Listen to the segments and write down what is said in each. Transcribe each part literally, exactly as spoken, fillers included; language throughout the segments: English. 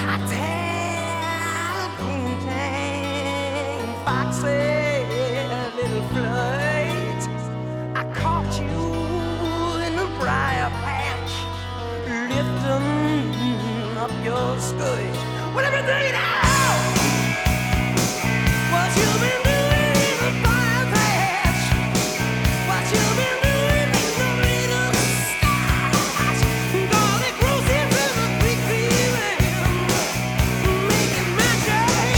cottontail, poontang, foxy little flirt. I caught you in the briar patch, lifting up your skirt. What have you been doing now? What you been doing in the briar patch? What you been doing in the little stash? Girl, it grows into the creek feeling, making magic.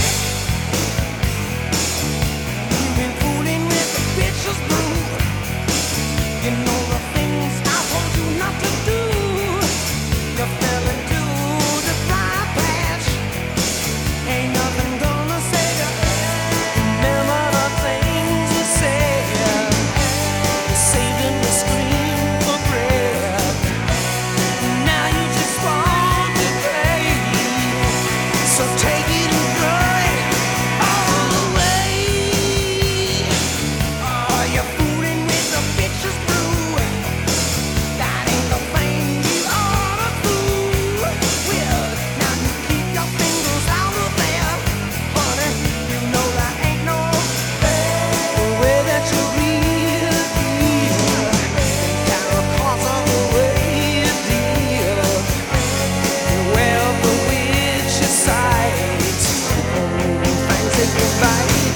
You've been fooling with the bitch's brew. You know the things I told you not to do. You fell into the briar patch. Ain't nothing gonna save you. Remember the things you said. You're saving the scream for breath. Now you just want to play. So take it and throw it all away. Are you fooling with the bitch's brew? That ain't the thing you ought to fool with. Now you keep your fingers out of there, honey. You know there ain't no way that you really feel. Gotta cause of the way you deal. Well, the witch is sight. Things that you bite.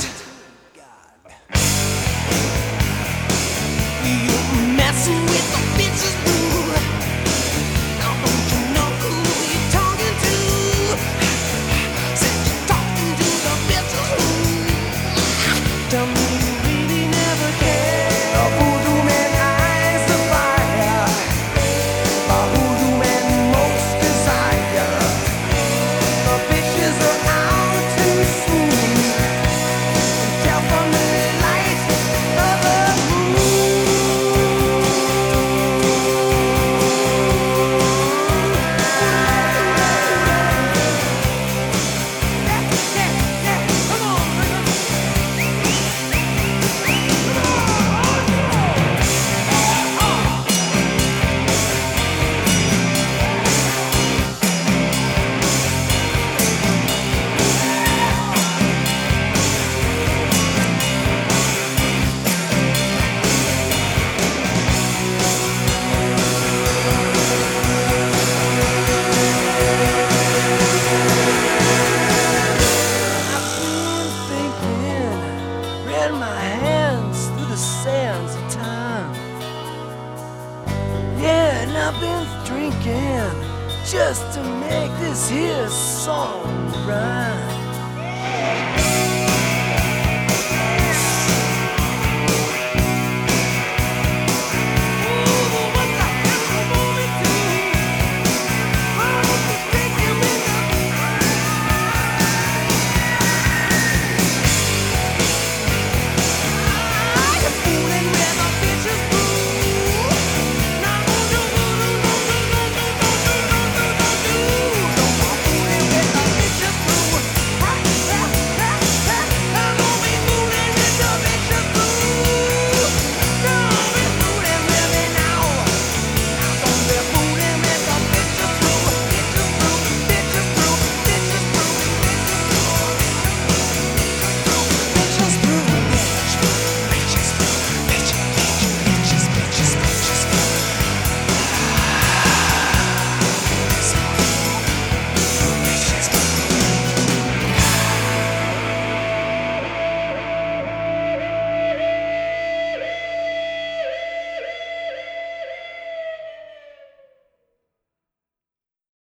You messing with the bitch's brew. Now don't you know who you're talking to? Since you're talking to the bitch's brew. Tell me you really never care. A voodoo man eyes the fire. A voodoo man most desire. The bitches are out too soon. Tell from the light of the ran my hands through the sands of time. Yeah, and I've been drinking just to make this here song rhyme.